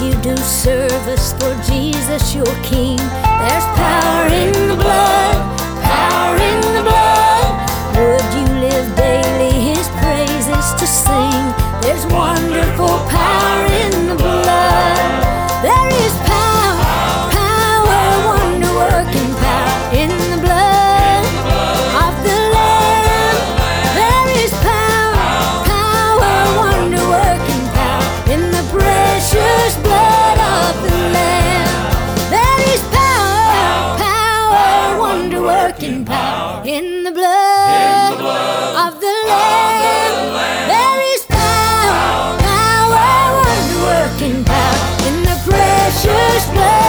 you do service for Jesus your King. There's power in the blood, power in the blood. Would you live daily His praises to sing? There's wonderful power in the blood. There is power, power, wonder-working power in the blood of the Lamb. There is power, power, wonder-working power in the precious blood of the Lamb. There is power, power, wonder-working power in the blood of the Lamb. There is power, power, wonder-working power in the precious blood